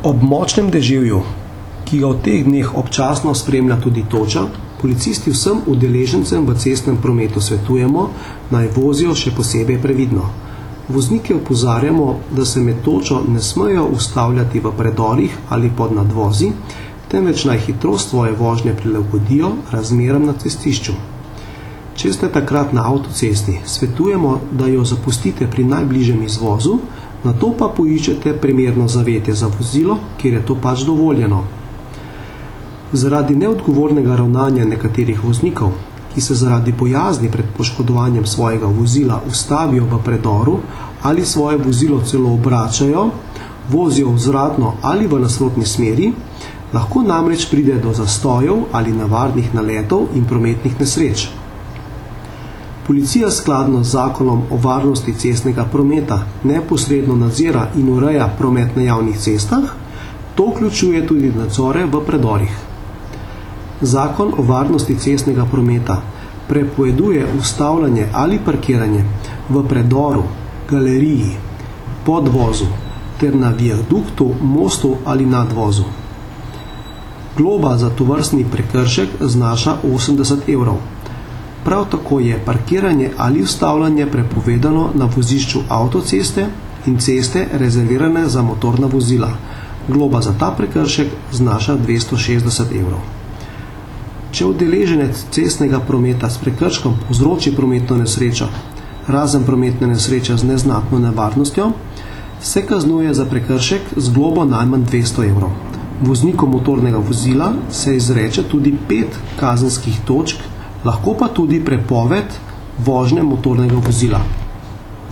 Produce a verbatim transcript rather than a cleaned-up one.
Ob močnem deževju, ki ga v teh dneh občasno spremlja tudi toča, policisti vsem udeležencem v cestnem prometu svetujemo, naj vozijo še posebej previdno. Voznike opozarjamo, da se med točo ne smejo ustavljati v predorih ali pod nadvozi, temveč naj hitrost svoje vožnje prilagodijo razmeram na cestišču. Če ste takrat na avtocesti, svetujemo, da jo zapustite pri najbližjem izvozu, nato pa poiščete primerno zavetje za vozilo, kjer je to pač dovoljeno. Zaradi neodgovornega ravnanja nekaterih voznikov, ki se zaradi bojazni pred poškodovanjem svojega vozila ustavijo v predoru ali svoje vozilo celo obračajo, vozijo vzvratno ali v nasprotni smeri, lahko namreč pride do zastojev ali nevarnih naletov in prometnih nesreč. Policija skladno z zakonom o varnosti cestnega prometa neposredno nadzira in ureja promet na javnih cestah, to vključuje tudi nadzore v predorih. Zakon o varnosti cestnega prometa prepoveduje ustavljanje ali parkiranje v predoru, galeriji, podvozu ter na viaduktu, mostu ali nadvozu. Globa za tovrstni prekršek znaša osemdeset evrov. Prav tako je parkiranje ali ustavljanje prepovedano na vozišču avtoceste in ceste rezervirane za motorna vozila. Globa za ta prekršek znaša dvesto šestdeset evrov. Če udeleženec cestnega prometa s prekrškom povzroči prometno nesrečo, razen prometne nesreče z neznatno nevarnostjo, se kaznuje za prekršek z globo najmanj dvesto evrov. Vozniku motornega vozila se izreče tudi pet kazenskih točk, lahko pa tudi prepoved vožnje motornega vozila.